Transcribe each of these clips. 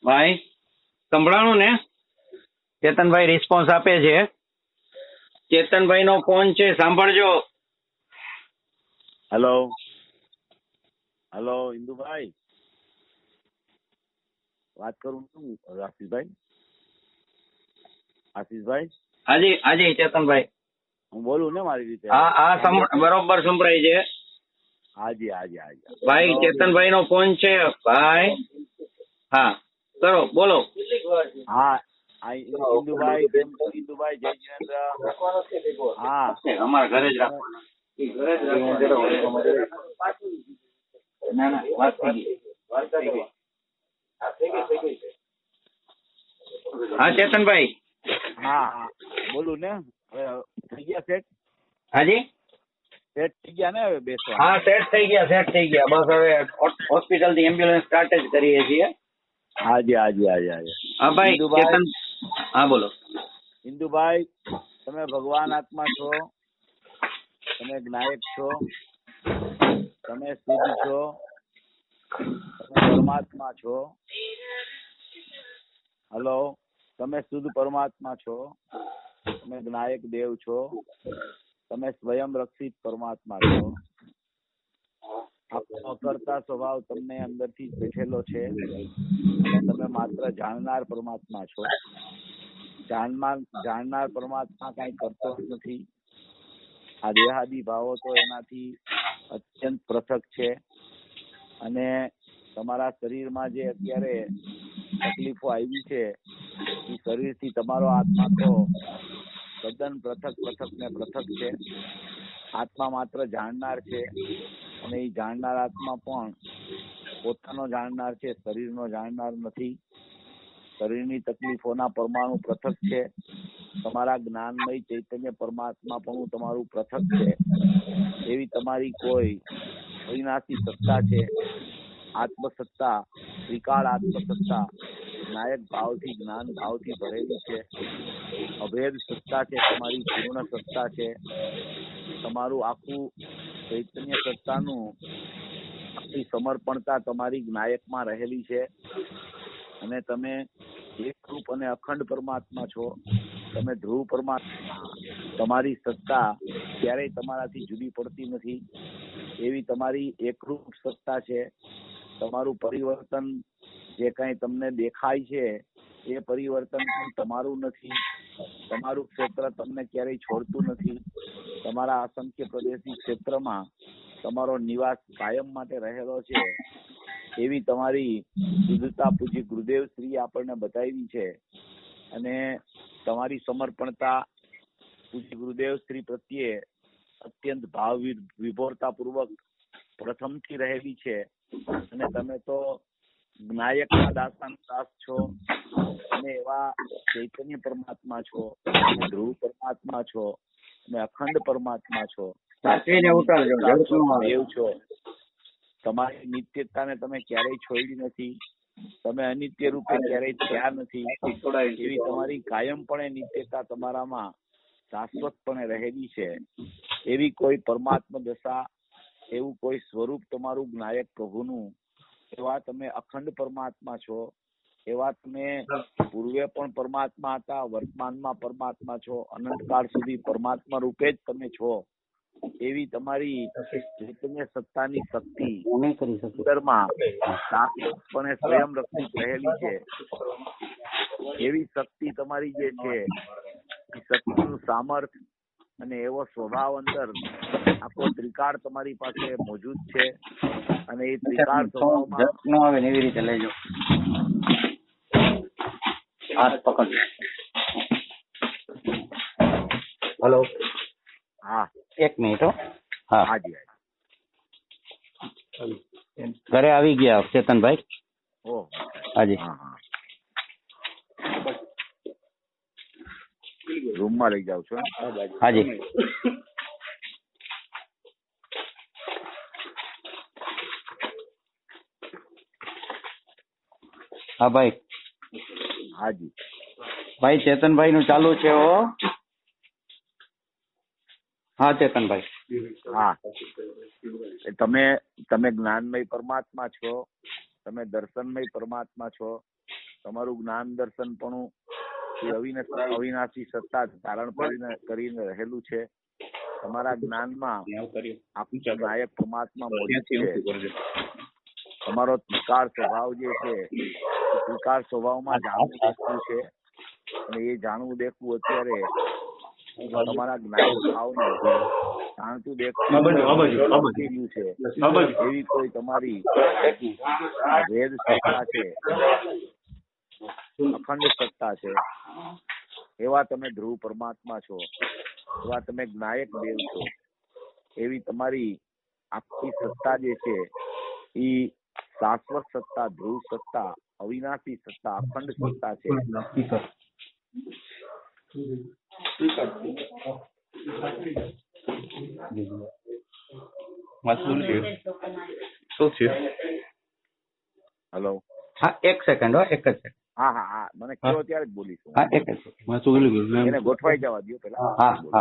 ભાઈ સંભળાણું ને? ચેતનભાઈ રિસ્પોન્સ આપે છે. ચેતનભાઈ નો ફોન છે, સાંભળજો. હેલો હેલો ઇન્દુભાઈ, વાત કરું છું આશીષભાઈ. આશીષભાઈ હાજી હાજી ચેતનભાઈ, હું બોલું ને મારી રીતે? હા બરોબર સંભળાય છે. હાજી હાજી હાજી ભાઈ ચેતનભાઈ નો ફોન છે ભાઈ. હા કરો, બોલો. હા ઇન્દુભાઈ, કેમ છો ઇન્દુભાઈ? જય જિનેન્દ્ર. હા અમારા ઘરે જ રાખવાના. ના ના વાત થઈ ગઈ. હા ચેતનભાઈ. હા હા બોલું ને? હવે થઈ ગયા સેટ? હાજી સેટ થઈ ગયા ને હવે બેસવા? હા સેટ થઈ ગયા. બસ હવે હોસ્પિટલ થી એમ્બ્યુલન્સ સ્ટાર્ટ જ કરીએ છીએ. હાજી હાજી હાજી હાજી. હા ભાઈ ચેતન, હા બોલો. ઇન્દુભાઈ, તમે ભગવાન આત્મા છો, તમે જ્ઞાયક છો, તમે શુદ્ધ છો, તમે પરમાત્મા છો. હલો, તમે શુદ્ધ પરમાત્મા છો, તમે જ્ઞાયક દેવ છો, તમે સ્વયં રક્ષિત પરમાત્મા છો. અકર્તા સ્વભાવ તમને અંદરથી જ બેઠેલો છે અને તમે માત્ર જાણનાર પરમાત્મા છો. જાણનાર પરમાત્મા કઈ કરતો જ નથી. આ દેહાદી ભાવો તો એનાથી અત્યંત પૃથક છે. અને તમારા શરીરમાં જે અત્યારે તકલીફો આવી છે એ શરીરથી તમારો આત્મા તો તદ્દન પૃથક છે. આત્મા માત્ર જાણનાર છે અને એ જાણનાર આત્મા પણ પોતાનો જાણનાર છે, શરીરનો જાણનાર નથી. શરીરની તકલીફોના પરમાણુ પૃથક છે. તમારા જ્ઞાનમય ચૈતન્ય પરમાત્મા પણ તમારું પૃથક છે. એવી તમારી કોઈ અવિનાશી સત્તા છે, આત્મસત્તા, ત્રિકાળ આત્મસત્તા, નાયક ભાવથી, જ્ઞાન ભાવથી ભરેલી છે. અભેદ સત્તા છે, તમારી પૂર્ણ સત્તા છે. તમારું આખું ચૈતન્ય સત્તાનું આખી સમર્પણતા તમારી જ્ઞાયકમાં રહેલી છે. અને તમે એકરૂપ અને અખંડ પરમાત્મા છો. તમે ધ્રુવ પરમાત્મા. તમારી સત્તા ક્યારેય તમારાથી જુદી પડતી નથી. એવી તમારી એકરૂપ સત્તા છે. તમારું પરિવર્તન જે કઈ તમને દેખાય છે એ પરિવર્તન પણ તમારું નથી. તમારું ક્ષેત્ર તમને ક્યારેય છોડતું નથી. તમારા અસંખ્ય પ્રદેશી ક્ષેત્રમાં તમારો નિવાસ કાયમ માટે રહેલો છે. એવી તમારી શુદ્ધતા પૂજ્ય ગુરુદેવ શ્રી આપણને બતાવી છે. અને તમારી સમર્પણતા પૂજ્ય ગુરુદેવ શ્રી પ્રત્યે અત્યંત ભાવ વિભોરતા પૂર્વક પ્રથમથી રહેલી છે. અને તમે તો જ્ઞાયકના દાસાનો દાસ છો. અને એવા ચૈતન્ય પરમાત્મા છો, અને ધ્રુવ પરમાત્મા છો, અને અખંડ પરમાત્મા છો, દેવ છો. તમારી નિત્યતાને તમે ક્યારેય છોડી નથી. તમે અનિત્ય રૂપે ક્યારેય થયા નથી. એવી તમારી કાયમપણે નિત્યતા તમારામાં શાશ્વતપણે રહેલી છે. એવી કોઈ પરમાત્મા દશા, એવું કોઈ સ્વરૂપ તમારું જ્ઞાયક પ્રભુનું, એવા તમે અખંડ પરમાત્મા છો. એવા તમે પૂર્વે પણ પરમાત્મા હતા, વર્તમાનમાં પરમાત્મા છો, અનંતકાળ સુધી પરમાત્મા રૂપે જ તમે છો. એવી તમારી ચૈતન્ય સત્તાની શક્તિ અંદરમાં શાશ્વતપણે સ્વયં રક્ષિત રહેલી છે. એવી શક્તિ તમારી જે છે એ શક્તિનું સામર્થ્ય અને એવો સ્વભાવ અંદર આખો ત્રિકાળ તમારી પાસે મોજૂદ છે. અને એ ત્રિકાળ સ્વભાવમાં એવી રીતે લેજો. હાથ પકડ. હેલો. હા એક મિનિટ. હા હાજી ઘરે આવી ગયા ચેતનભાઈ. ઓહ હાજી. રૂમમાં લઈ જાવ છો? હાજી. હા ભાઈ. હાજી ભાઈ ચેતનભાઈ નું ચાલુ છે. હા ચેતનભાઈ. હા, તમે જ્ઞાનમય પરમાત્મા છો, તમે દર્શનમય પરમાત્મા છો, તમારું જ્ઞાન દર્શનપણું એ અવિનાશી સત્તા ધારણ કરીને રહેલું છે. તમારા જ્ઞાનમાં આખું નાયક પરમાત્મા મોજુદ છે. તમારો ત્રિકાળ સ્વભાવ જે છે એ ત્રિકાળ સ્વભાવમાં જાણવું દેખવું છે, અને એ જાણવું દેખવું અત્યારે તમારા જ્ઞાન ભાવને જાણતું દેખવું છે. એવી કોઈ તમારી વેદ સત્તા છે, અખંડ સત્તા છે, એવા તમે ધ્રુવ પરમાત્મા છો, એવા તમે જ્ઞાયક દેવ છો. એવી તમારી આખી સત્તા જે છે એ શાશ્વત સત્તા, ધ્રુવ સત્તા, અવિનાશી સત્તા, અખંડ સત્તા છે. હેલો, હા એક સેકન્ડ, એક જ સેકન્ડ. હા હા હા, મને કહો ત્યારે જ બોલીશું. હા એક જ સેકન્ડ. એને ગોઠવાઈ જવા દો પેલા. હા હા.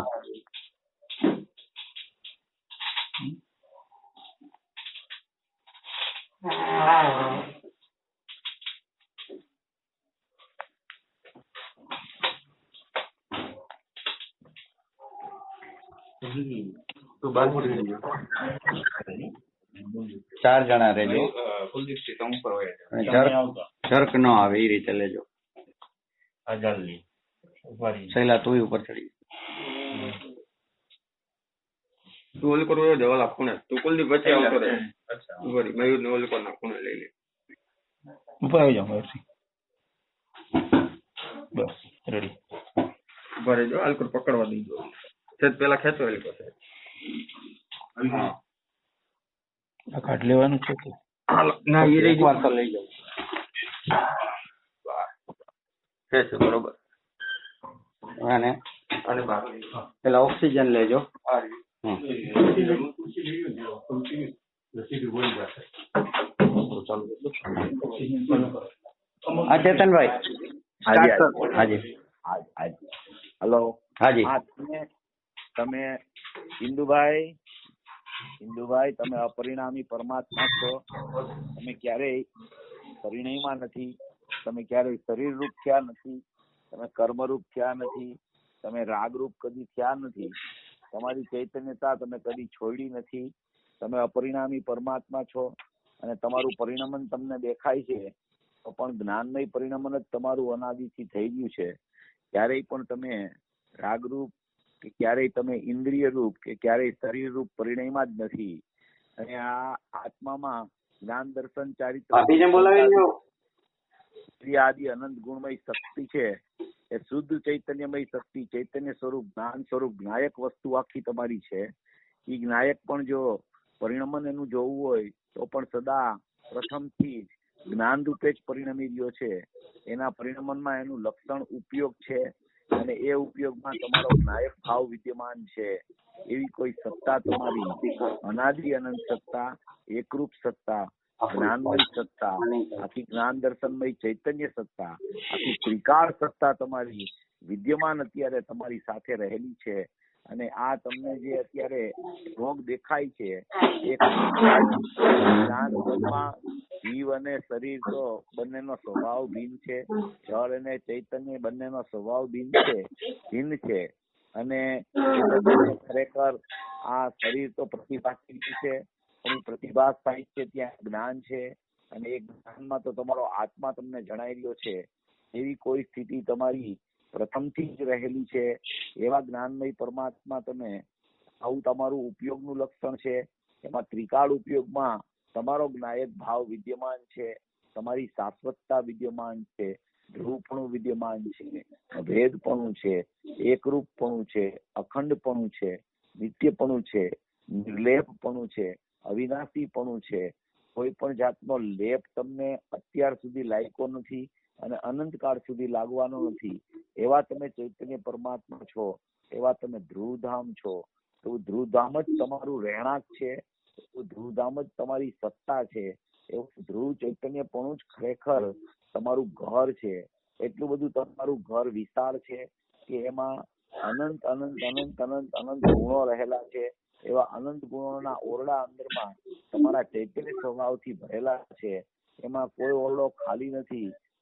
ચાર જણા રહેજો, જર્ક ન આવે એ રીતે લેજો. શૈલા તું ઉપર ચડી. તું ઓલું કરવું જવાલ આપું ને, તું કુલદીપ વચ્ચે આવતો રહે. મયુર ને ઓલું નાખું ને લઈ લે. ઉપર આવી જાઓ મયુરસિંહ. બસ રેડી. ઉભા રહેજો, આલકોર પકડવા દીધો. સેજ પેલા ખેંચો એલી પાસે. આ કાઢ લેવાનું છે કે ના એ રહી વાર તો લઈ જાવ. ખેંચો બરોબર. અને પેલા ઓક્સિજન લેજો. હા ચેતનભાઈ. હાજી. હેલો. હાજી. હા, તમે ઇન્દુભાઈ તમે અપરિણામી પરમાત્મા છો. તમે ક્યારેય પરિણયમાં નથી, તમે ક્યારેય શરીર રૂપ થયા નથી, તમે કર્મરૂપ થયા નથી, તમે રાગરૂપ કદી થયા નથી, તમારી ચૈતન્યતા તમે કદી છોડી નથી. તમે અપરિણામી પરમાત્મા છો, અને તમારું પરિણમન તમને દેખાય છે તો પણ જ્ઞાનમય પરિણમન જ તમારું અનાદિથી થઈ ગયું છે. ક્યારેય પણ તમે રાગરૂપ કે ક્યારેય તમે ઇન્દ્રિય રૂપ કે ક્યારેય શરીર રૂપ પરિણયમાં જ નથી. અને આ આત્મામાં જ્ઞાન દર્શન ચારિત્ર આદિ અનંત ગુણમય શક્તિ છે. એ શુદ્ધ ચૈતન્યમય શક્તિ, ચૈતન્ય સ્વરૂપ, જ્ઞાન સ્વરૂપ, જ્ઞાયક વસ્તુ આખી તમારી છે. એ જ્ઞાયક પણ જો પરિણમન એનું જોવું હોય તો પણ સદા પ્રથમથી જ્ઞાન રૂપે જ પરિણમી રહ્યો છે. એના પરિણમનમાં એનું લક્ષણ ઉપયોગ છે, અને એ ઉપયોગમાં તમારો જ્ઞાયક ભાવ વિદ્યમાન છે. એવી કોઈ સત્તા તમારી અનાદિ અનંત સત્તા, એકરૂપ સત્તા, જ્ઞાનમય સત્તા, આખી જ્ઞાન દર્શનમય ચૈતન્ય સત્તા, આખી ત્રિકાળ સત્તા તમારી વિદ્યમાન અત્યારે તમારી સાથે રહેલી છે. અને આ તમને જે અત્યારે રોગ દેખાય છે એ જીવ અને શરીર તો બંનેનો સ્વભાવ ભિન્ન છે. જળ અને ચૈતન્ય બંનેનો સ્વભાવ ભિન્ન છે. અને ખરેખર આ શરીર તો પ્રતિભાશીલ છે, પણ પ્રતિભા થાય છે ત્યાં જ્ઞાન છે, અને એ જ્ઞાનમાં તો તમારો આત્મા તમને જણાઈ રહ્યો છે. એવી કોઈ સ્થિતિ તમારી પ્રથમથી જ રહેલી છે. એવા જ્ઞાનમય પરમાત્મા તમે, આવું તમારું ઉપયોગનું લક્ષણ છે. એમાં ત્રિકાળ ઉપયોગમાં તમારો જ્ઞાયક ભાવ વિદ્યમાન છે, તમારી શાશ્વતતા વિદ્યમાન છે, ધ્રુવપણું વિદ્યમાન છે, ભેદપણું છે, એકરૂપપણું છે, અખંડપણું છે, નિત્યપણું છે, નિર્લેપપણું છે, અવિનાશીપણું છે. કોઈ પણ જાતનો લેપ તમને અત્યાર સુધી લાગ્યો નથી અને અનંતકાળ સુધી લાગવાનો નથી. એવા તમે ચૈતન્ય પરમાત્મા છો, એવા તમે ધ્રુવધામ છો. એવું ધ્રુવધામ જ તમારું રહેણાંક છે, એવું ધ્રુવધામ જ તમારી સત્તા છે. એવું ધ્રુવ ચૈતન્યપણું જ ખરેખર તમારું ઘર છે. એટલું બધું તમારું ઘર વિશાળ છે કે એમાં અનંત અનંત અનંત અનંત અનંત ગુણો રહેલા છે. એવા અનંત ગુણોના ઓરડા અંદરમાં તમારા ચૈતન્ય સ્વભાવથી ભરેલા છે. એમાં કોઈ ઓરડો ખાલી નથી.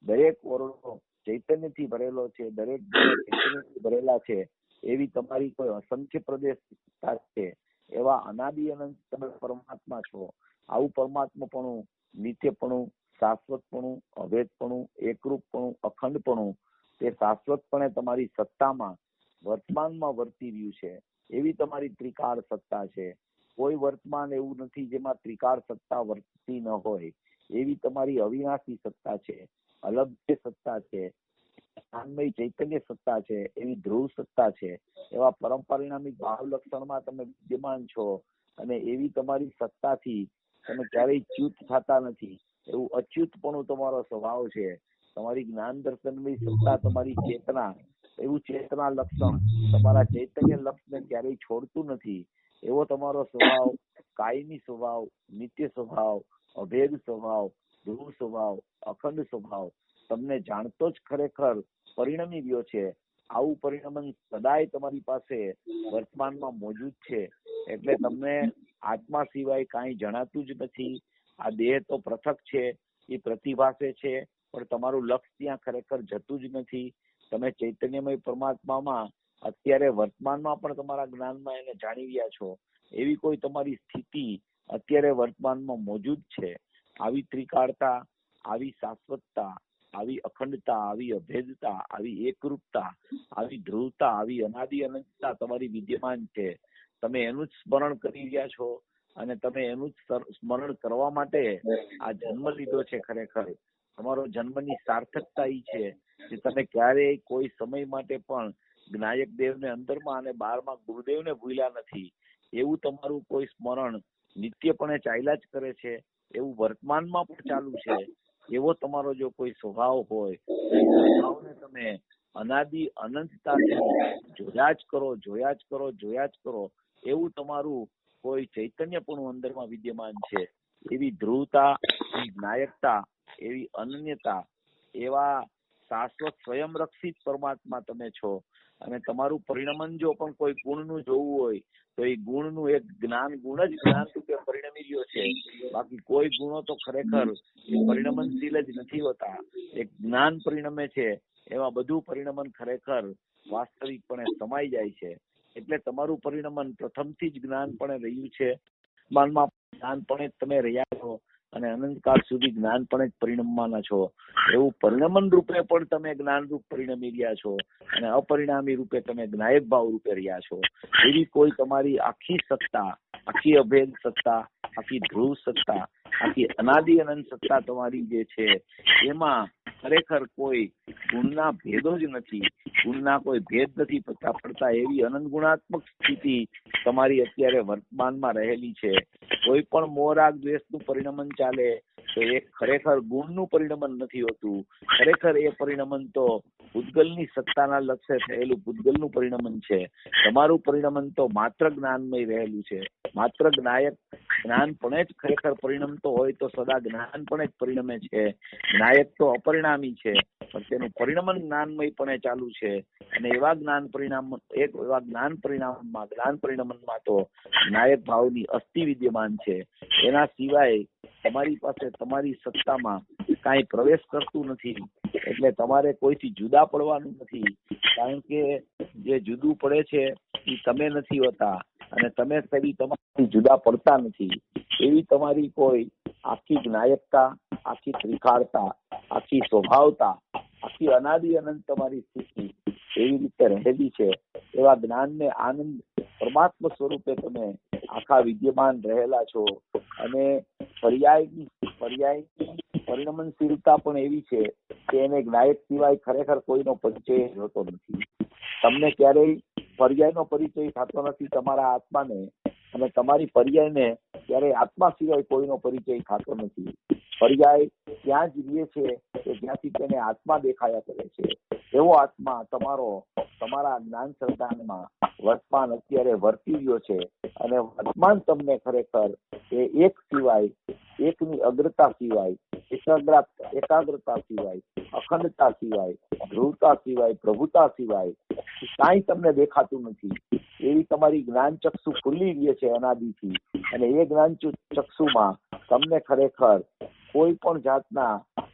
દરેક ઓરડો ચૈતન્યથી ભરેલો છે, દરેક ગુણો ચૈતન્યથી ભરેલા છે, એવી તમારી કોઈ અસંખ્ય પ્રદેશ છે, એવા અનાદિ અનંત તમે પરમાત્મા છો. આવું પરમાત્માપણું, નિત્યપણું, શાશ્વતપણું, અભેદપણું, એકરૂપપણું, અખંડપણું તે શાશ્વતપણે તમારી સત્તામાં વર્તમાનમાં વર્તી રહ્યું છે. એવી તમારી ત્રિકાળ સત્તા છે. કોઈ વર્તમાન એવું નથી જેમાં ત્રિકાળ સત્તા વર્તતી ન હોય. એવી તમારી અવિનાશી સત્તા છે, અલભ્ય સત્તા છે, જ્ઞાનમય ચૈતન્ય સત્તા છે, એવી ધ્રુવ સત્તા છે. એવા પરમ પરિણામિક ભાવ લક્ષણમાં તમે વિદ્યમાન છો અને એવી તમારી સત્તાથી તમે ક્યારેય ચ્યુત થતા નથી. એવું અચ્યુતપણું તમારો સ્વભાવ છે. તમારી જ્ઞાન દર્શનની સત્તા, તમારી ચેતના, એવું ચેતના લક્ષણ તમારા ચૈતન્ય લક્ષને ક્યારેય છોડતું નથી. એવો તમારો સ્વભાવ, કાયમી સ્વભાવ, નિત્ય સ્વભાવ, અભેદ સ્વભાવ, ધ્રુવ સ્વભાવ, અખંડ સ્વભાવ તમને જાણતો જ ખરેખર પરિણમી ગયો છે. આવું પરિણમન સદાય તમારી પાસે વર્તમાનમાં મોજૂદ છે. એટલે તમને આત્મા સિવાય કાંઈ જણાતું જ નથી. આ દેહ તો પૃથક છે, એ પ્રતિભાસે છે, પણ તમારું લક્ષ્ય ત્યાં ખરેખર જતું જ નથી. તમે ચૈતન્યમય પરમાત્મામાં અત્યારે વર્તમાનમાં પણ તમારા જ્ઞાનમાં એને જાણી રહ્યા છો. એવી કોઈ તમારી સ્થિતિ અત્યારે વર્તમાનમાં મોજૂદ છે. આવી ત્રિકાળતા, આવી શાશ્વતતા, આવી અખંડતા, આવી અભેદતા, આવી એકરૂપતા, આવી ધ્રુવતા, આવી અનાદિ અનંતતા તમારી વિદ્યમાન છે. તમે એનું જ સ્મરણ કરી રહ્યા છો અને તમે એનું જ સ્મરણ કરવા માટે આ જન્મ લીધો છે. ખરેખર તમારો જન્મની સાર્થકતા એ છે કે તમે ક્યારેય કોઈ સમય માટે પણ જ્ઞાયક દેવને અંદરમાં અને બહારમાં ગુરુદેવને ભૂલ્યા નથી. એવું તમારું કોઈ સ્મરણ નિત્યપણે ચાલ્યા જ કરે છે. એવું વર્તમાનમાં પણ ચાલુ છે. એવો તમારો જો કોઈ સ્વભાવ હોય, સ્વભાવને તમે અનાદિ અનંતતાથી જોયા જ કરો, જોયા જ કરો, જોયા જ કરો. એવું તમારું કોઈ ચૈતન્યપણું અંદરમાં વિદ્યમાન છે. એવી ધ્રુવતા, એવી જ્ઞાયકતા, એવી અનન્યતા, એવા શાશ્વત સ્વયં રક્ષિત પરમાત્મા તમે છો. અને તમારું પરિણમન જો પણ કોઈ ગુણનું જોવું હોય તો એ ગુણનું એક જ્ઞાન, ગુણ જ જ્ઞાન રૂપે પરિણમી રહ્યો છે. બાકી કોઈ ગુણો તો ખરેખર એ પરિણમનશીલ જ નથી હોતા. એક જ્ઞાન પરિણમે છે. એવા બધું પરિણમન ખરેખર વાસ્તવિકપણે સમાઈ જાય છે. એટલે તમારું પરિણમન પ્રથમથી જ જ્ઞાનપણે રહ્યું છે. માનમાં જ્ઞાનપણે તમે રહ્યા છો અને અનંતકાળ સુધી જ્ઞાનપણે જ પરિણમવાના છો. એવું પરિણમન રૂપે પણ તમે જ્ઞાનરૂપ પરિણમી રહ્યા છો અને અપરિણામી રૂપે તમે જ્ઞાયક ભાવ રૂપે રહ્યા છો. એવી કોઈ તમારી આખી સત્તા, આખી અભેદ સત્તા, આખી ધ્રુવ સત્તા, આખી અનાદિ અનંત સત્તા તમારી જે છે એમાં ખરેખર કોઈ ગુણના ભેદો જ નથી. ગુણના કોઈ ભેદ નથી પડતા. એવી અનંત ગુણાત્મક સ્થિતિ તમારી અત્યારે વર્તમાનમાં રહેલી છે. કોઈ પણ મોહરાગ દ્વેષનું પરિણમન ચાલે તો એ ખરેખર ગુણનું પરિણમન નથી હોતું. ખરેખર એ પરિણમન તો પૂતગલની સત્તાના લક્ષ્ય થયેલું પૂતગલનું પરિણમન છે. તમારું પરિણમન તો માત્ર જ્ઞાનમય રહેલું છે. માત્ર જ્ઞાયક જ્ઞાનપણે જ ખરેખર પરિણમતો હોય તો સદા જ્ઞાનપણે જ પરિણમે છે. જ્ઞાયક તો અપરિણામી છે, પણ તેનું પરિણમન જ્ઞાનમયપણે ચાલુ છે. અને એવા જ્ઞાન પરિણામમાં તો જ્ઞાયક ભાવની અસ્થિ વિદ્યમાન છે. એના સિવાય તમારી પાસે તમારી સત્તામાં કાંઈ પ્રવેશ કરતું નથી. એટલે તમારે કોઈથી જુદા પડવાનું નથી. કારણ કે જે જુદું પડે છે એ તમે નથી હોતા અને તમે કદી તમારાથી જુદા પડતા નથી. એવી તમારી કોઈ આખી જ્ઞાયકતા, આખી ત્રિકાળતા, આખી સ્વભાવતા, આખી અનાદિ અનંત તમારી સ્થિતિ એવી રીતે રહેલી છે. એવા જ્ઞાનને આનંદ પરમાત્મા સ્વરૂપે તમે આખા વિદ્યમાન રહેલા છો. અને પર્યાયની પરિણમનશીલતા પણ એવી છે કે એને જ્ઞાયક સિવાય ખરેખર કોઈનો પરિચય હોતો નથી. તમને ક્યારેય પર્યાયનો પરિચય થતો નથી તમારા આત્માને, અને તમારી પર્યાયને ક્યારેય આત્મા સિવાય કોઈનો પરિચય થતો નથી. પર્યાય ત્યાં જ રહે છે કે જ્યાંથી તેને આત્મા દેખાયા કરે છે. એવો આત્મા તમારા જ્ઞાન સંતાનમાં વર્તમાન અત્યારે વર્તી રહ્યો છે. અને વર્તમાન તમને ખરેખર એ એક સિવાય, એકની અગ્રતા સિવાય, એકાગ્રતા સિવાય, અખંડતા સિવાય, ધ્રુવતા સિવાય, પ્રભુતા સિવાય કાંઈ તમને દેખાતું નથી. એવી તમારી જ્ઞાન ચક્ષુ ખુલ્લી રહી છે અનાદિથી. અને એ જ્ઞાન ચક્ષુમાં તમને ખરેખર કોઈ પણ જાતના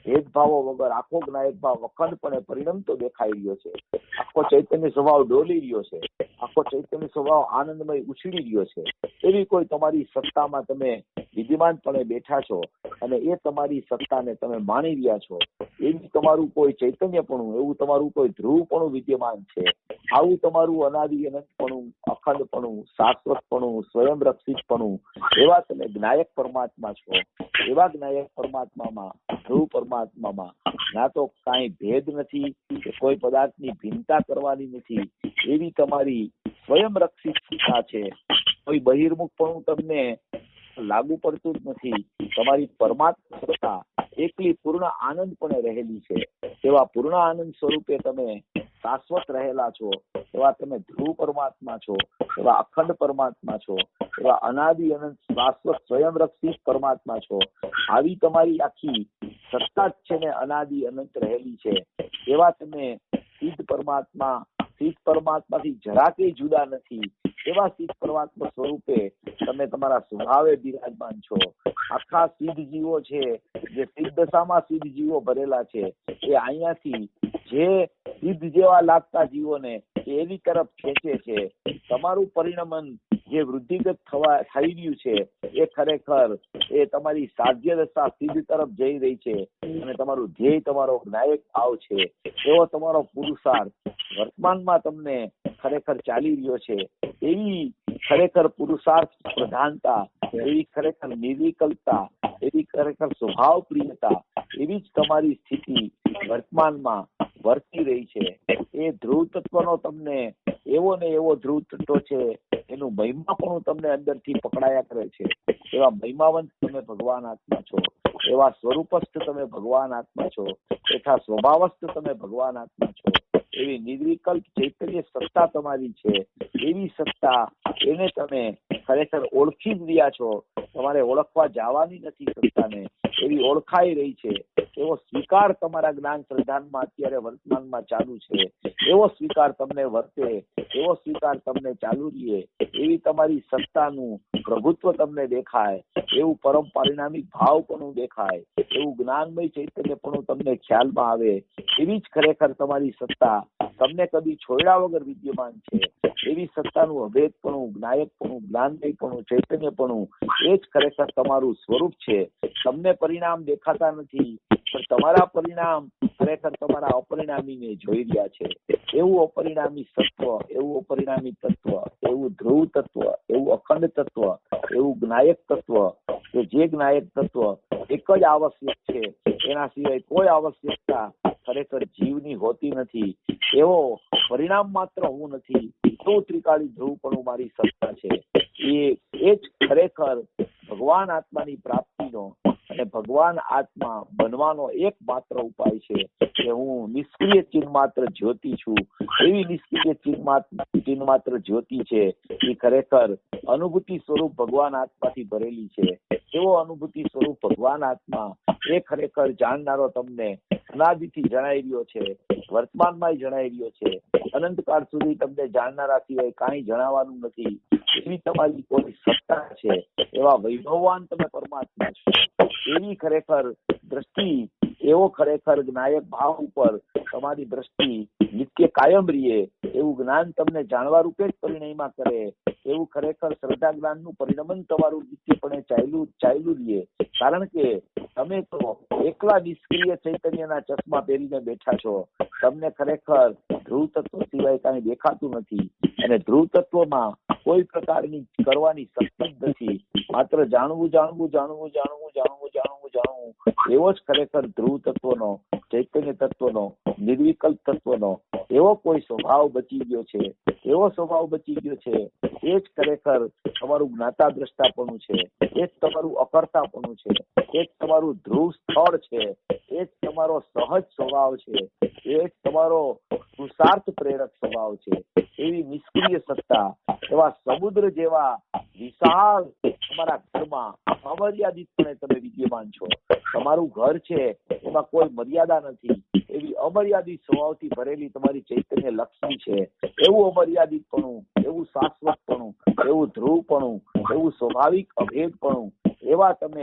ભેદભાવો વગર આખો જ્ઞાયક ભાવ અખંડપણે પરિણમતો દેખાઈ રહ્યો છે. આખો ચૈતન્ય સ્વભાવ ડોલી રહ્યો છે. આખો ચૈતન્ય સ્વભાવ આનંદમય ઉછળી રહ્યો છે. એવી કોઈ તમારી સત્તામાં તમે વિદ્યમાનપણે બેઠા છો અને એ તમારી સત્તાને તમે માણી રહ્યા છો. એવી તમારું કોઈ ચૈતન્યપણું, એવું તમારું કોઈ ધ્રુવપણું વિદ્યમાન છે. આવું તમારું અનાદિ અનંતપણું, અખંડપણું, શાશ્વતપણું, સ્વયં રક્ષિતપણું, એવા તમે જ્ઞાયક પરમાત્મા છો. એવા જ્ઞાયક પરમાત્મામાં, ધ્રુવ પરમાત્મામાં ના તો કાંઈ ભેદ નથી કે કોઈ પદાર્થની ભિન્નતા કરવાની નથી. એવી તમારી સ્વયં રક્ષિત સત્તા છે. કોઈ બહિર્મુખપણું તમને લાગુ પડતું જ નથી. તમારી પરમાત્મા સત્તા એકલી પૂર્ણ આનંદપણે રહેલી છે. એવા પૂર્ણ આનંદ સ્વરૂપે તમે શાશ્વત રહેલા છો. એવા તમે ધ્રુવ પરમાત્મા છો. એવા અખંડ પરમાત્મા છો. એવા અનાદિ અનંત શાશ્વત સ્વયં રક્ષિત પરમાત્મા છો. આવી તમારી આખી સત્તા જ છે ને અનાદિ અનંત રહેલી છે. એવા તમે સિદ્ધ પરમાત્મા, સિદ્ધ પરમાત્માથી જરાકે જુદા નથી. એવા સિદ્ધ પરમાત્મા સ્વરૂપે તમે તમારા સ્વભાવે બિરાજમાન છો. આખા સિદ્ધ જીવો છે, જે સિદ્ધ દશામાં સિદ્ધ જીવો ભરેલા છે, એ અહીંયાથી જે સિદ્ધ જેવા લાગતા જીવોને એવી તરફ ખેંચે છે. તમારું પરિણમન જે વૃદ્ધિગત થઈ રહ્યું છે, એ ખરેખર એ તમારી સાધ્ય દશા સિદ્ધ તરફ જઈ રહી છે. અને તમારું ધ્યેય તમારો જ્ઞાયક ભાવ છે. એવો તમારો પુરુષાર્થ વર્તમાનમાં તમને ખરેખર ચાલી રહ્યો છે. એવી ખરેખર પુરુષાર્થ પ્રધાનતા, એવી ખરેખર નિર્વિકલ્પતા, એવી ખરેખર સ્વભાવ પ્રિયતા, એવી જ તમારી સ્થિતિ વર્તમાનમાં વર્તી રહી છે. એ ધ્રુવ તત્વનો તમને એવો ને એવો ધ્રુવ તત્વ છે, એનું મહિમાપણું તમને અંદરથી પકડાયા કરે છે. એવા મહિમાવંત તમે ભગવાન આત્મા છો. એવા સ્વરૂપસ્થ તમે ભગવાન આત્મા છો. એથા સ્વભાવસ્થ તમે ભગવાન આત્મા છો. એવી નિર્વિકલ્પ ચૈતન્ય સત્તા તમારી છે. એવી સત્તા એને તમે ખરેખર ઓળખી જ રહ્યા છો. તમારે ઓળખવા જવાની નથી સત્તાને. એવી ઓળખાઈ રહી છે. એવો સ્વીકાર તમારા જ્ઞાન શ્રદ્ધાનમાં અત્યારે વર્તમાનમાં ચાલુ છે. એવો સ્વીકાર તમને વર્તે, એવો સ્વીકાર તમને ચાલુ રહે. એવી તમારી સત્તાનું પ્રભુત્વ તમને દેખાય. એવું પરમ પરિણામિક ભાવપણું દેખાય. એવું જ્ઞાનમય ચૈતન્યપણું તમને ખ્યાલમાં આવે. એવી જ ખરેખર તમારી સત્તા તમને કદી છોડ્યા વગર વિદ્યમાન છે. એવી સત્તાનું અભેદપણું, જ્ઞાયકપણું, જ્ઞાનમયપણું, ચૈતન્યપણું, એ જ ખરેખર તમારું સ્વરૂપ છે. તમને પરિણામ દેખાતા નથી, પણ તમારા પરિણામ ખરેખર તમારા અપરિણામીને જોઈ રહ્યા છે. એવું અપરિણામી સત્વ, એવું અપરિણામી તત્વ, એવું ધ્રુવ તત્વ, એવું અખંડ તત્વ, એવું જ્ઞાયક તત્વ, કે જે જ્ઞાયક તત્વ એક જ આવશ્યક છે, એના સિવાય કોઈ આવશ્યકતા ખરેખર જીવની હોતી નથી. એવો પરિણામ માત્ર હું નથી, તો ત્રિકાળી ધ્રુવપણું મારી સત્તા છે. એ જ ખરેખર ભગવાન આત્માની પ્રાપ્તિનો અને ભગવાન આત્મા બનવાનો એક માત્ર ઉપાય છે કે હું નિષ્ક્રિય ચિન્હ માત્ર જ્યોતિ છું. એવી નિષ્ક્રિય ચિન્હ માત્ર જ્યોતિ છે, એ ખરેખર અનુભૂતિ સ્વરૂપ ભગવાન આત્માથી ભરેલી છે. એવો અનુભૂતિ સ્વરૂપ ભગવાન આત્મા એ ખરેખર જાણનારો તમને અનાદિથી જણાઈ રહ્યો છે, વર્તમાનમાં જણાઈ રહ્યો છે. અનંતકાળ સુધી તમને જાણનારા સિવાય કાંઈ જણાવવાનું નથી. એવી તમારી કોઈ સત્તા છે. એવા વૈભવવાન તમે પરમાત્મા છો. એવી ખરેખર દ્રષ્ટિ, એવો ખરેખર જ્ઞાયક ભાવ ઉપર તમારી દ્રષ્ટિ નિત્ય કાયમ રહીએ. એવું જ્ઞાન તમને જાણવા રૂપે જ પરિણયમાં કરે. એવું ખરેખર શ્રદ્ધા જ્ઞાનનું પરિણમન તમારું નિત્યપણે ચાલ્યું રહીએ. કારણ કે તમે તો એકલા નિષ્ક્રિય ચૈતન્યના ચશ્મા પહેરીને બેઠા છો. તમને ખરેખર ધ્રુવ તત્વ સિવાય કાંઈ દેખાતું નથી. અને ધ્રુવ તત્વમાં કોઈ પ્રકારની કરવાની શક્તિ જ નથી. માત્ર જાણવું જાણવું જાણવું જાણવું જાણવું જાણવું જાણવું, એવો જ ખરેખર ધ્રુવ તત્વનો, ચૈતન્ય તત્વનો, નિર્વિકલ્પ તત્વનો એવો કોઈ સ્વભાવ બચી ગયો છે. એવો સ્વભાવ બચી ગયો છે. એ જ ખરેખર તમારું જ્ઞાતા દ્રષ્ટાપણું છે. એ જ તમારું અકર્તાપણું છે. એ જ તમારું ધ્રુવ સ્થળ છે. એ જ તમારો સહજ સ્વભાવ છે. એ જ તમારો પુરુષાર્થ પ્રેરક સ્વભાવ છે. એવી નિષ્ક્રિય સત્તા, એવા સમુદ્ર જેવા વિશાળ તમારા ઘરમાં અમર્યાદિતપણે તમે વિદ્યમાન છો. તમારું ઘર છે, એમાં કોઈ મર્યાદા નથી. એવી અમર્યાદિત સ્વભાવથી ભરેલી તમારી ચૈતન્ય લક્ષ્મી છે. એવું અમર્યાદિતપણું, એવું શાશ્વતપણું, એવું ધ્રુવપણું, એવું સ્વાભાવિક અભેદપણું, એવા તમે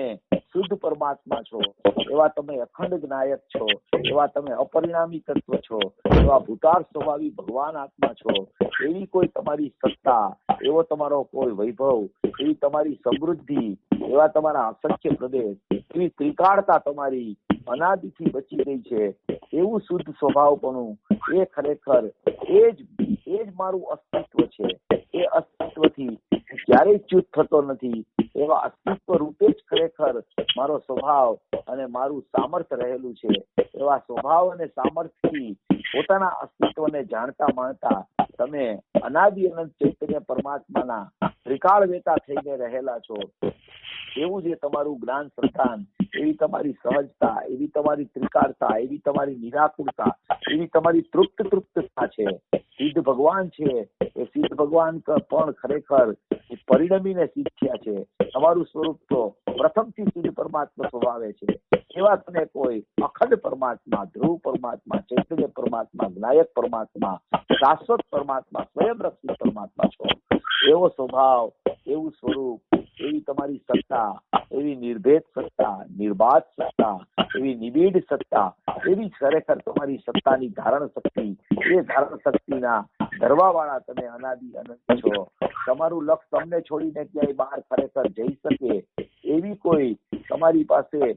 શુદ્ધ પરમાત્મા છો, એવા તમે અખંડ જ્ઞાયક છો, એવા તમે અપરિણામી તત્વ છો, એવા ભૂતાર સ્વભાવી ભગવાન આત્મા છો, એવી કોઈ તમારી સત્તા, એવો તમારો કોઈ વૈભવ, એવી તમારી સમૃદ્ધિ, એવા તમારા અસંખ્ય પ્રદેશ, એવી ત્રિકાળતા તમારી અનાદિથી બચી ગઈ છે, એવું શુદ્ધ સ્વભાવપણું, એ ખરેખર એ જ મારું અસ્તિત્વ છે. એ અસ્તિત્વથી ક્યારેય ચ્યુત થતો નથી. એવા અસ્તિત્વ રૂપે જ ખરેખર મારો સ્વભાવ અને મારું સામર્થ્ય રહેલું છે. એવા સ્વભાવ અને સામર્થ્યથી પોતાના અસ્તિત્વને જાણતા માણતા તમે અનાદિ અનંત ચૈતન્ય પરમાત્માના ત્રિકાળ વેતા થઈને રહેલા છો. એવું જે તમારું જ્ઞાન પ્રધાન, એવી તમારી સહજતા, એવી તમારી ત્રિકાળતા, એવી તમારી નિરાકુરતા, એવી તમારી તૃપ્તતા છે. સિદ્ધ ભગવાન છે, એ સિદ્ધ ભગવાન પણ ખરેખર પરિણમીને સિદ્ધ થયા છે. તમારું સ્વરૂપ તો પ્રથમથી સિદ્ધ પરમાત્મા સ્વભાવે છે. એવા તમે કોઈ અખંડ પરમાત્મા, ધ્રુવ પરમાત્મા, ચૈતન્ય પરમાત્મા, જ્ઞાયક પરમાત્મા, શાશ્વત પરમાત્મા, સ્વયં રક્ષિત પરમાત્મા છો. એવો સ્વભાવ, એવું સ્વરૂપ, એવી તમારી સત્તા, એવી નિર્ભેદ સત્તા, નિર્બાધ સત્તા, એવી નિબીડ સત્તા, એવી ખરેખર તમારી સત્તાની ધારણ શક્તિ, એ ધારણ શક્તિના ધરવા વાળા તમે અનાદિ અનંત છો. તમારું લક્ષ તમને છોડીને ક્યાંય બહાર ખરેખર જઈ શકે એવી કોઈ તમારી પાસે,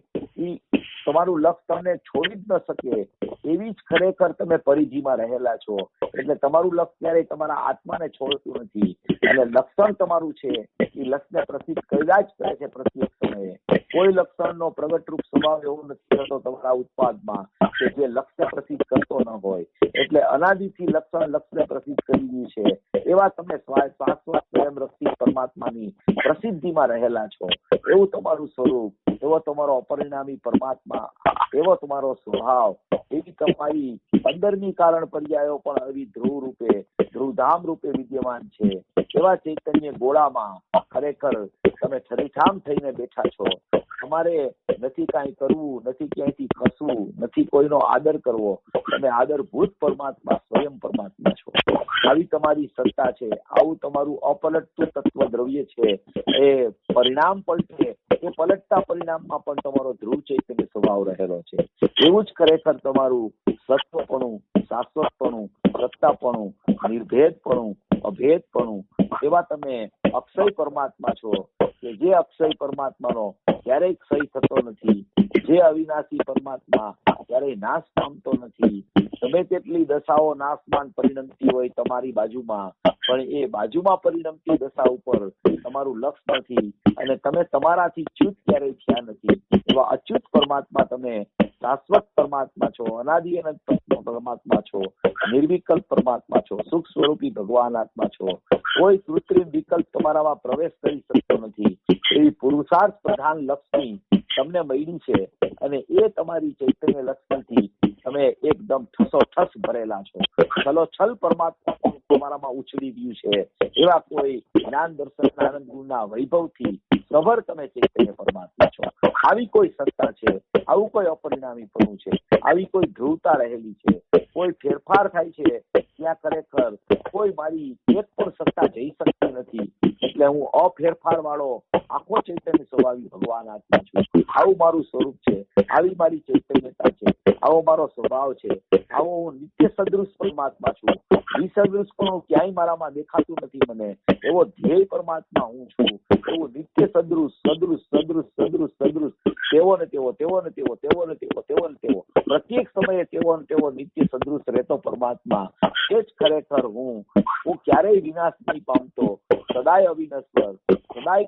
તમારું લક્ષ તમને છોડી જ ન શકે એવી જ ખરેખર તમે પરિધિમાં રહેલા છો. એટલે તમારું લક્ષ ક્યારેય તમારા આત્માને છોડતું નથી. અને લક્ષણ તમારું છે એ લક્ષને પ્રસિદ્ધ કર્યા જ કરે છે પ્રત્યેક સમયે. કોઈ લક્ષણનો પ્રગટ રૂપ સ્વભાવ એવો નથી થતો તમારા ઉત્પાદમાં કે જે લક્ષ્ય પ્રસિદ્ધ કરતો ન હોય. એટલે અનાદિથી લક્ષને પ્રસિદ્ધ કરી ગયું છે. એવા તમે શાશ્વત સ્વયં રક્ષિત પરમાત્માની પ્રસિદ્ધિમાં રહેલા છો. એવું તમારું સ્વરૂપ, એવો તમારો અપરિણામી પરમાત્મા, એવો તમારો સ્વભાવ, એવી તમારી 15મી કારણ પર્યાયો પણ એવી ધ્રુવ રૂપે, ધ્રુવધામ રૂપે વિદ્યમાન છે. એવા ચૈતન્ય ગોળામાં ખરેખર તમે ઠરીઠામ થઈને બેઠા છો. તમારે નથી કાંઈ કરવું, નથી ક્યાંયથી ખસવું, નથી કોઈનો આદર કરવો. તમે આદરભૂત પરમાત્મા, સ્વયં પરમાત્મા છો. આવી તમારી સત્તા છે. આવું તમારું અપલટતું તત્વ દ્રવ્ય છે. એ પરિણામ પલટે, એ પલટતા પરિણામમાં પણ તમારો ધ્રુવ ચૈતન્ય સ્વભાવ રહેલો છે. એવું જ ખરેખર તમારું સત્વપણું, શાશ્વતપણું, સત્તાપણું, નિર્ભેદપણું, અભેદપણું, એવા તમે અક્ષય પરમાત્મા છો કે જે અક્ષય પરમાત્માનો ક્યારેય ક્ષય થતો નથી. જે અવિનાશી પરમાત્મા ક્યારેય નાશ પામતો નથી. તમે તેટલી દશાઓ નાશમાન પરિણમતી હોય તમારી બાજુમાં, પણ એ બાજુમાં પરિણમતી દશા ઉપર તમારું લક્ષ નથી અને તમે તમારાથી ચ્યુત ક્યારેય થયા નથી. એવા અચ્યુત પરમાત્મા તમે શાશ્વત પરમાત્મા છો, અનાદિ અનંત પરમાત્મા છો, નિર્વિકલ્પ પરમાત્મા છો, સુખ સ્વરૂપી ભગવાન આત્મા છો. કોઈ કૃત્રિમ વિકલ્પ તમારામાં પ્રવેશ કરી શકતો નથી. એવી પુરુષાર્થ પ્રધાન લક્ષ્મી તમને મળી છે અને એ તમારી ચૈતન્ય લક્ષ્મીથી તમે એકદમ ઠસોઠસ ભરેલા છો. છલોછલ પરમાત્મા તમારામાં ઉછળી ગયું છે. એવા કોઈ જ્ઞાન દર્શન આનંદ ગુણના વૈભવથી સભર તમે ચૈતન્ય પરમાત્મા છો. આવી કોઈ સત્તા છે, આવું કોઈ અપરિણામીપણું છે, આવી કોઈ ધ્રુવતા રહેલી છે. કોઈ ફેરફાર થાય છે ત્યાં ખરેખર કોઈ મારી એક પણ સત્તા જઈ શકતી નથી. એટલે હું અફેરફાર વાળો આખો ચૈતન્ય સ્વભાવી ભગવાન આત્મા છું. આવું મારું સ્વરૂપ છે, આવી મારી ચૈતન્યતા છે, આવો મારો સ્વભાવ છે. આવો હું નિત્ય સદૃશ પરમાત્મા છું. વિસદૃશ પણ ક્યાંય મારામાં દેખાતું નથી મને. એવો ધ્યેય પરમાત્મા હું છું. એવું નિત્ય સદૃશ સદૃશ સદૃશ સદૃશ સદૃશ, તેવો ને તેવો, તેવો ને તેવો, તેવો ને તેવો, તેવો ને તેવો, પ્રત્યેક સમયે તેવો ને તેવો નિત્ય સદૃશ રહેતો પરમાત્મા એ જ ખરેખર હું ક્યારેય વિનાશ નહીં પામતો, સદાય અવિનશ્વર, સદાય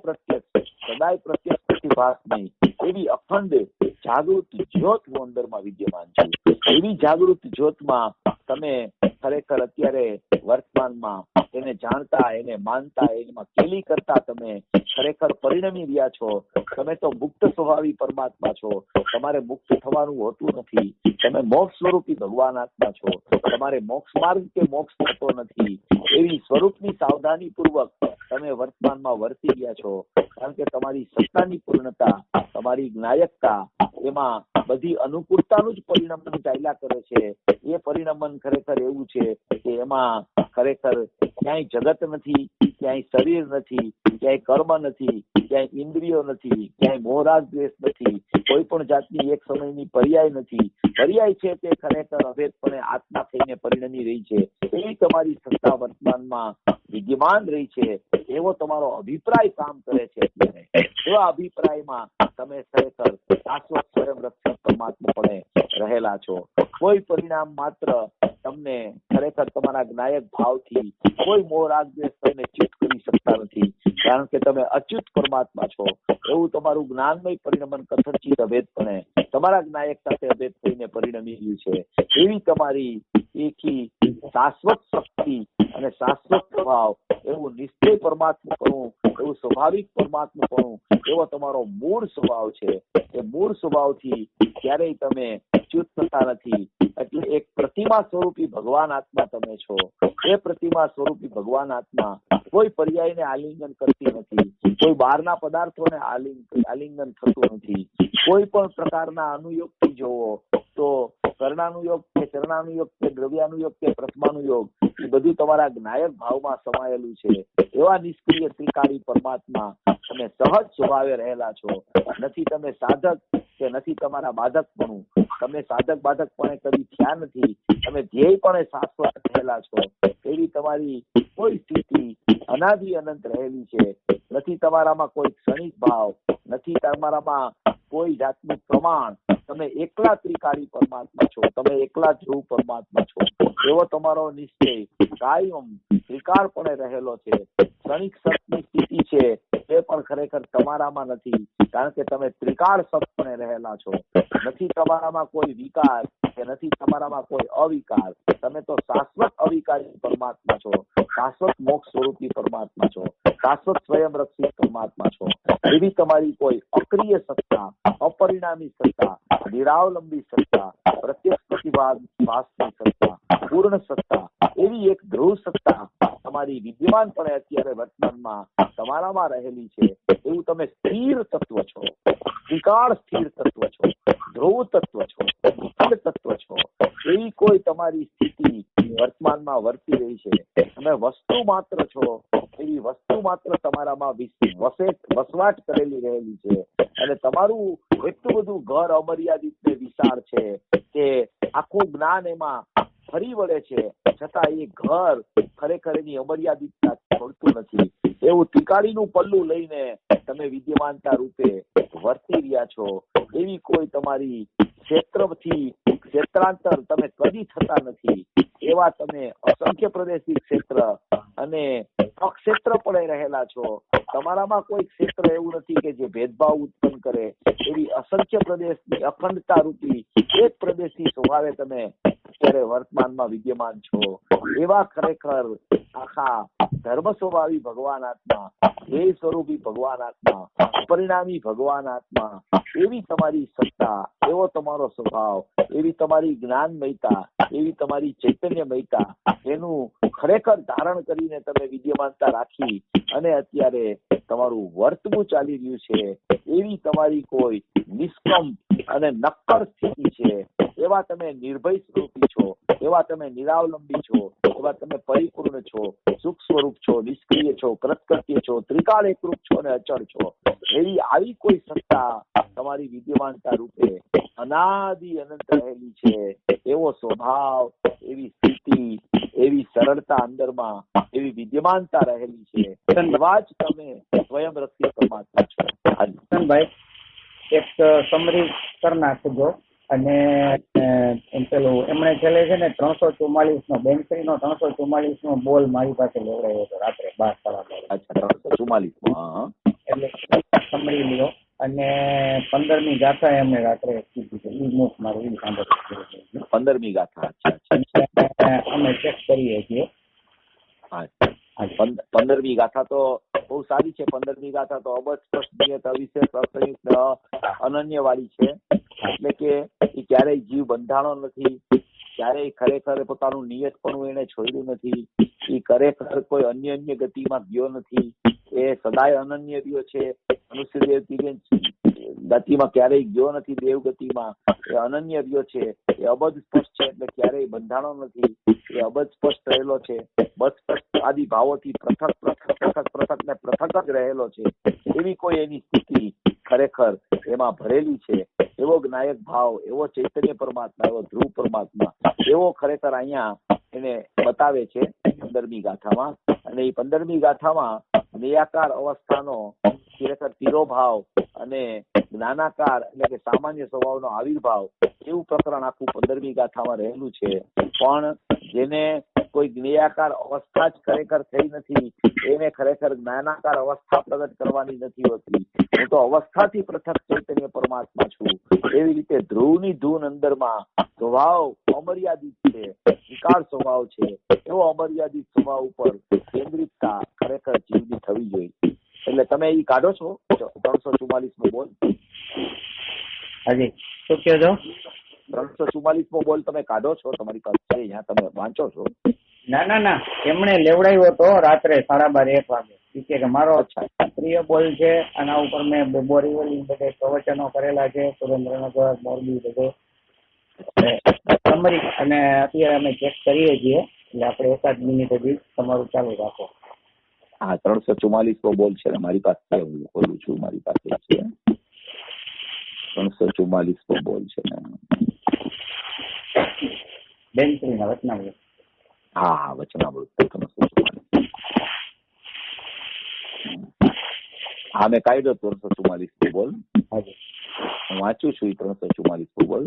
પ્રત્યક્ષ પ્રતિભાસ નહીં, એવી અખંડ જાગૃત જ્યોત હું અંદરમાં વિદ્યમાન છું. એવી જાગૃત જ્યોતમાં તમે ખરેખર અત્યારે વર્તમાનમાં એને જાણતા, એને માનતા, એમાં કેલી કરતા તમે ખરેખર પરિણમી રહ્યા છો. તમે તો મુક્ત સ્વભાવી પરમાત્મા છો. તમારે મુક્ત થવાનું હોતું નથી. તમે મોક્ષ સ્વરૂપી ભગવાન આત્મા છો. તમારે મોક્ષ માર્ગ કે મોક્ષ થતો નથી. એવી સ્વરૂપની સાવધાની પૂર્વક તમે વર્તમાનમાં વર્તી ગયા છો. કારણ કે તમારી સત્તાની પૂર્ણતા, તમારી જ્ઞાયકતા, એમાં બધી અનુકૂળતાનું જ પરિણમન ચાલ્યા કરે છે. એ પરિણમન ખરેખર એવું છે કે એમાં ખરેખર ક્યાંય જગત નથી, ક્યાંય શરીર નથી, ક્યાંય કર્મ નથી, ક્યાંય ઇન્દ્રિયો નથી, ક્યાંય મોહરાગ દ્વેષ નથી, કોઈ પણ જાતની એક સમયની પર્યાય નથી. પર્યાય છે તે ખરેખર અભેદપણે આત્મા થઈને પરિણમી રહી છે. એવી તમારી સત્તા વર્તમાનમાં વિદ્યમાન રહી છે. એવો તમારો અભિપ્રાય કામ કરે છે. અત્યારે એવા અભિપ્રાયમાં તમે ખરેખર શાશ્વત સ્વયં રક્ષિત પરમાત્માપણે રહેલા છો. કોઈ પરિણામ માત્ર તમને ખરેખર તમારા જ્ઞાયક ભાવથી કોઈ મોહરાગ દ્વેષ તમને ચ્યુત કરી શકતા નથી, કારણ કે તમે અચ્યુત પરમાત્મા છો. એવું તમારું જ્ઞાનમય પરિણમન કથનચિત અભેદપણે તમારા જ્ઞાયક સાથે અભેદ થઈને પરિણમી ગયું છે. એવી તમારી એકી શાશ્વત શક્તિ અને શાશ્વત સ્વભાવ, એવું નિશ્ચય પરમાત્માપણું, એવું સ્વાભાવિક પરમાત્માપણું, એવો તમારો મૂળ સ્વભાવ છે. એ મૂળ સ્વભાવથી ક્યારેય તમે ચ્યુત થતા નથી. એટલે એક પ્રતિમા સ્વરૂપી ભગવાન આત્મા તમે છો. એ પ્રતિમા સ્વરૂપી ભગવાન આત્મા કોઈ પર્યાયને આલિંગન કરતી નથી, કોઈ બહારના પદાર્થોને આલિંગન થતું નથી. કોઈ પણ પ્રકારના અનુયોગથી જોવો તો કર્ણાનુયોગ કે ચરણાનુયોગ કે દ્રવ્યાનુયોગ કે પ્રથમાનુયોગ, એ બધું તમારા જ્ઞાયક ભાવમાં સમાયેલું છે. એવા નિષ્ક્રિય ત્રિકાળી પરમાત્મા તમે સહજ સ્વભાવે રહેલા છો. નથી તમે સાધક કે નથી તમારા બાધકપણું. તમે સાધક બાધકપણે કદી થયા નથી. તમે ધ્યેયપણે શાશ્વત રહેલા છો. એવી તમારી કોઈ સ્થિતિ અનાદિ અનંત રહેલી છે. નથી તમારામાં કોઈ ક્ષણિક ભાવ, નથી તમારામાં કોઈ જાતનું પ્રમાણ. તમે એકલા ત્રિકાળી પરમાત્મા છો. તમે એકલા ધ્રુવ પરમાત્મા છો. એવો તમારો નિશ્ચય કાયમ ત્રિકાળપણે રહેલો છે. ક્ષણિક સતની સ્થિતિ છે એ પણ ખરેખર તમારામાં નથી, કારણ કે તમે ત્રિકાળ સતપણે રહેલા છો. નથી તમારામાં કોઈ વિકાર કે નથી તમારામાં કોઈ અવિકાર. તમે તો શાશ્વત અવિકારી પરમાત્મા છો. શાશ્વત મોક્ષ સ્વરૂપી પરમાત્મા છો. શાશ્વત સ્વયં રક્ષિત પરમાત્મા છો. એવી તમારી કોઈ અક્રિય સત્તા, અપરિણામી સત્તા, નિરાવલંબી સત્તા, પ્રત્યક્ષ પ્રતિભાસની સત્તા, પૂર્ણ સત્તા, એવી એક ધ્રુવ સત્તા તમારી વિદ્યમાનપણે અત્યારે વર્તમાનમાં તમારામાં રહેલી છે. એવું તમે સ્થિર તત્વ છો, ત્રિકાળ સ્થિર તત્વ છો, ધ્રુવ તત્વ છો, અખંડ તત્વ છો. એવી કોઈ તમારી સ્થિતિ વર્તમાનમાં વર્તી રહી છે. તમે વસ્તુ માત્ર છો. એવી વસ્તુ માત્ર તમારામાં વસવાટ કરેલી રહેલી છે. અને તમારું એટલું બધું ઘર અમર્યાદિત ને વિશાળ છે કે આખું જ્ઞાન એમાં ફરી વળે છે, છતાં એ ઘર ખરેખર એની અમર્યાદિતતા છોડતું નથી. એવું ત્રિકાળીનું પલ્લું લઈને તમે વિદ્યમાનતા રૂપે વર્તી રહ્યા છો. એવી કોઈ તમારી ક્ષેત્રથી ક્ષેત્રાંતર તમે કદી થતા નથી. એવા તમે અસંખ્ય પ્રદેશી ક્ષેત્ર અને અક્ષેત્ર પણ રહેલા છો. તમારામાં કોઈ ક્ષેત્ર એવું નથી કે જે ભેદભાવ ઉત્પન્ન કરે. એવી અસંખ્ય પ્રદેશની અખંડતા રૂપી એક પ્રદેશી સ્વભાવે તમે અત્યારે વર્તમાનમાં વિદ્યમાન છો. એવા ખરેખર આખા ધર્મ સ્વભાવી ભગવાન આત્મા, ધ્યેય સ્વરૂપી ભગવાન આત્મા, પરિણામી ભગવાન આત્મા, એવી તમારી સત્તા, એવો તમારો સ્વભાવ, એવી તમારી જ્ઞાનમયતા, એવી તમારી ચૈતન્યમયતા, એનું ખરેખર ધારણ કરીને તમે વિદ્યમાનતા રાખી અને અત્યારે તમારું વર્તવું ચાલી રહ્યું છે. એવી તમારી કોઈ નિષ્કંપ અને નક્કર સ્થિતિ છે. એવા તમે નિર્ભય સ્વરૂપી છો. એવા તમે નિરાવલંબી છો. એવા તમે પરિપૂર્ણ છો, સુખ સ્વરૂપ છો, નિષ્ક્રિય છો, કૃતકૃત્ય છો, ત્રિકાળ એકરૂપ છો અને અચળ છો. એવી આવી કોઈ સત્તા તમારી વિદ્યમાનતા રૂપે અનાદિ અનંત રહેલી છે. એવો સ્વભાવ, એવી સ્થિતિ, એવી સરળતા અંદરમાં, એવી વિદ્યમાનતા રહેલી છે. એવા જ તમે સ્વયં રક્ષિત પરમાત્મા છો. ભાઈ એક સમરી કરી નાખજો. અને પેલું એમણે છેલ્લે છે ને 344 બેન્કરી નો 344 બોલ મારી પાસે લેવડાવ્યો હતો રાત્રે 12:30. એટલે સમરી લ્યો. અને 15મી ગાથા એમને રાત્રે કીધી છે. ઈ મુખ મારું ઈ સાંભળ્યું. 15મી ગાથા અમે ચેક કરીએ છીએ. 15મી ગાથા તો બહુ સારી છે. 15મી ગાથા તો અબસ્પષ્ટ અવિશેષ અસંયુક્ત અનન્ય વાળી છે. એટલે કે એ ક્યારેય જીવ બંધાણો નથી, ક્યારેય ખરેખર પોતાનું નિયતપણું એને છોડ્યું નથી. એ ખરેખર કોઈ અન્ય ગતિમાં ગયો નથી. એ સદાય અનન્ય રહ્યો છે. મનુષ્ય ગતિમાં ક્યારેય ગયો નથી, દેવ ગતિમાં એ અનન્ય રહ્યો છે, એ અબધ સ્પષ્ટ છે એટલે ક્યારેય બંધાણો નથી, એ અબધ સ્પષ્ટ રહેલો છે, બધ સ્પષ્ટ આદિ ભાવોથી પૃથક પૃથક પૃથક પૃથક ને પૃથક જ રહેલો છે. એવી કોઈ એની સ્થિતિ ખરેખર એમાં ભરેલી છે. એવો જ્ઞાયક ભાવ, એવો ચૈતન્ય પરમાત્મા, એવો ધ્રુવ પરમાત્મા, એવો ખરેખર અહીંયા એને બતાવે છે 15મી ગાથામાં. અને એ 15મી ગાથામાં નિયાકાર અવસ્થાનો ખરેખર તિરોભાવ અને જ્ઞાનાકાર એટલે કે સામાન્ય સ્વભાવનો આવિર્ભાવ એવું પ્રકરણ આખું 15મી ગાથામાં રહેલું છે. પણ જેને કોઈ જ્ઞેયાકાર અવસ્થા જ ખરેખર થઈ નથી, એને ખરેખર જ્ઞાનાકાર અવસ્થા પ્રગટ કરવાની નથી હોતી. હું તો અવસ્થાથી પૃથક ચૈતન્ય પરમાત્મા છું. એવી રીતે ધ્રુવની ધૂન અંદરમાં સ્વભાવ અમર્યાદિત છે, વિકાર સ્વભાવ છે. એવો અમર્યાદિત સ્વભાવ ઉપર કેન્દ્રિતતા ખરેખર જીવની થવી જોઈએ. એટલે તમે એ કાઢો છો 344મો બોલ? હાજી, શું કહો છો? 344મો બોલ તમે કાઢો છો? તમારી પાસે છે અહીંયા, તમે વાંચો છો? ના, એમણે લેવડાવ્યો હતો રાત્રે 12:30 વાગે. કે મારો પ્રિય બોલ છે, આના ઉપર મેં બોરીવલી બધે પ્રવચનો કરેલા છે, સુરેન્દ્રનગર, મોરબી બધે સમરી, અને અત્યારે અમે ચેક કરીએ છીએ. એટલે આપણે 1 મિનિટ હજી તમારું ચાલુ રાખો. હા, 344મો બોલ છે મારી પાસે, હું ખોલું છું, મારી પાસે છે 344મો બોલ છે ને. બેનશ્રીના વચનામૃત. હા, વચનામૃત 344. હા, મેં કાઢ્યો 344મો બોલ. હું વાંચું છું 344મો બોલ.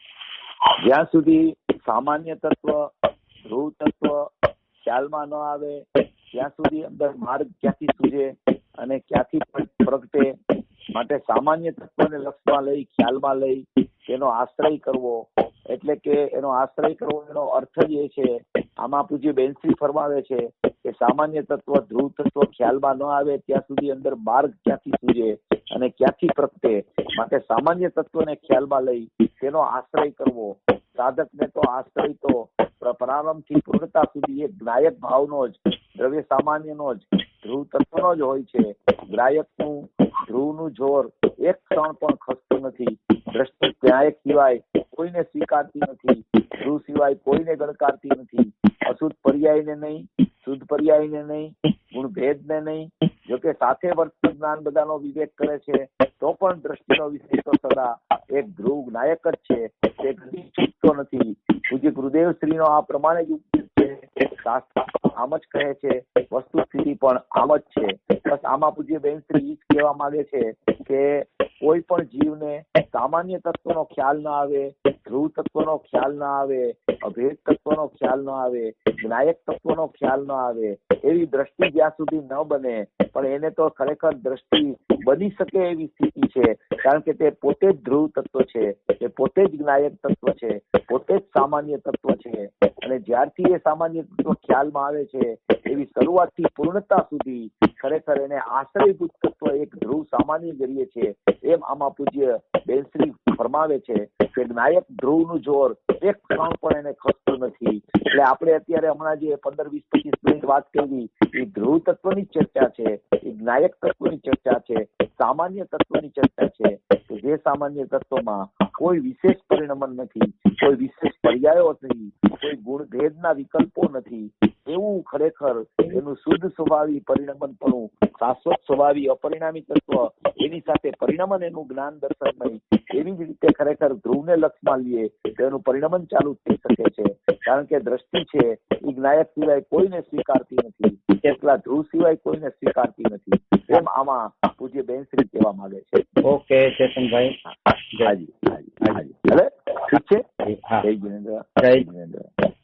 જ્યાં સુધી સામાન્ય તત્વ, ધ્રુવ તત્વ ખ્યાલમાં ન આવે ત્યાં સુધી અંદર માર્ગ ક્યાંથી સૂજે અને ક્યાંથી પ્રગટે. માટે સામાન્ય તત્વને લક્ષમાં લઈ, ખ્યાલમાં લઈ તેનો આશ્રય કરવો. એટલે કે એનો આશ્રય કરવો એનો અર્થ જ એ છે, આમાં પૂજ્ય બેનશ્રી ફરમાવે છે કે સામાન્ય તત્વ, ધ્રુવ તત્વ ખ્યાલમાં ન આવે ત્યાં સુધી અંદર માર્ગ ક્યાંથી સૂજે અને ક્યાંથી પ્રગટે. માટે સામાન્ય તત્વને ખ્યાલમાં લઈ તેનો આશ્રય કરવો. સાધકને તો આશ્રય તો પ્રારંભથી પૂર્ણતા સુધી એક જ્ઞાયક ભાવનો જ, દ્રવ્ય સામાન્યનો જ, ધ્રુવ તત્વનો જ હોય છે. ગ્રાયકનું, ધ્રુવનું જોર એક ક્ષણ પણ ખસતું નથી. દ્રષ્ટિ જ્ઞાયક સિવાય કોઈને સ્વીકારતી નથી, ધ્રુવ સિવાય કોઈને ગણકારતી નથી. અશુદ્ધ પર્યાયને નહીં, શુદ્ધ પર્યાયને નહીં, ગુણ ભેદને નહીં. જોકે સાથે વર્તન જ્ઞાન બધાનો વિવેક કરે છે તો પણ દ્રષ્ટિનો વિષય તો સદા એક ધ્રુવ જ્ઞાયક જ છે. તે કદી છૂટતો નથી. પૂજ્ય ગુરુદેવ શ્રીનો આ પ્રમાણે જ ઉપદેશ છે. શાસ્ત્ર આમ જ કહે છે, વસ્તુ સ્થિતિ પણ આમ જ છે. બસ આમાં પૂજ્ય બેન શ્રી જ કહેવા માંગે છે કે કોઈ પણ જીવને સામાન્ય તત્વનો ખ્યાલ ના આવે, ધ્રુવ તત્વનો ખ્યાલ ના આવે, અભેદ તત્વનો ખ્યાલ ના આવે, જ્ઞાયક તત્વનો ખ્યાલ ના આવે, એવી દ્રષ્ટિ જ્યાં સુધી ન બને, પણ એને તો ખરેખર દ્રષ્ટિ બની શકે એવી સ્થિતિ છે. કારણ કે તે પોતે જ ધ્રુવ તત્વ છે, તે પોતે જ જ્ઞાયક તત્વ છે, પોતે જ સામાન્ય તત્વ છે. અને જ્યારથી એ સામાન્ય તત્વ ખ્યાલમાં આવે છે, એવી શરૂઆતથી પૂર્ણતા સુધી ખરેખર એને આશ્રયભૂત તત્વ એક ધ્રુવ સામાન્ય કરીએ છે. એમ આમાં પૂજ્ય બેનશ્રી ફરમાવે છે કે જ્ઞાયક ધ્રુવનું જોર એક ક્ષણ પણ એને ખસતું નથી. એટલે આપણે અત્યારે હમણાં જે 15-20-25 મિનિટ વાત કરી એ ધ્રુવ તત્વની ચર્ચા છે, એ જ્ઞાયક તત્વની ચર્ચા છે, સામાન્ય તત્વની ચર્ચા છે. કે જે સામાન્ય તત્વમાં કોઈ વિશેષ પરિણમન નથી, કોઈ વિશેષ પર્યાયો નથી, કોઈ ગુણભેદના વિકલ્પો નથી. એવું ખરેખર એનું શુદ્ધ સ્વભાવી પરિણમનપણું, શાશ્વત સ્વભાવી અપરિણામી તત્વ, એની સાથે પરિણમન એનું જ્ઞાન દર્શન નહીં. એવી જ રીતે ખરેખર ધ્રુવને લક્ષમાં લઈએ તો એનું પરિણમન ચાલુ થઈ શકે છે. કારણ કે દ્રષ્ટિ છે એ જ્ઞાયક સિવાય કોઈને સ્વીકારતી નથી, એટલા ધ્રુવ સિવાય કોઈને સ્વીકારતી નથી. એમ આમાં પૂજ્ય બેનશ્રી કહેવા માંગે છે. ઓકે ચેતનભાઈ, હાજી. હવે ઠીક છે. જય જિનેન્દ્ર. જય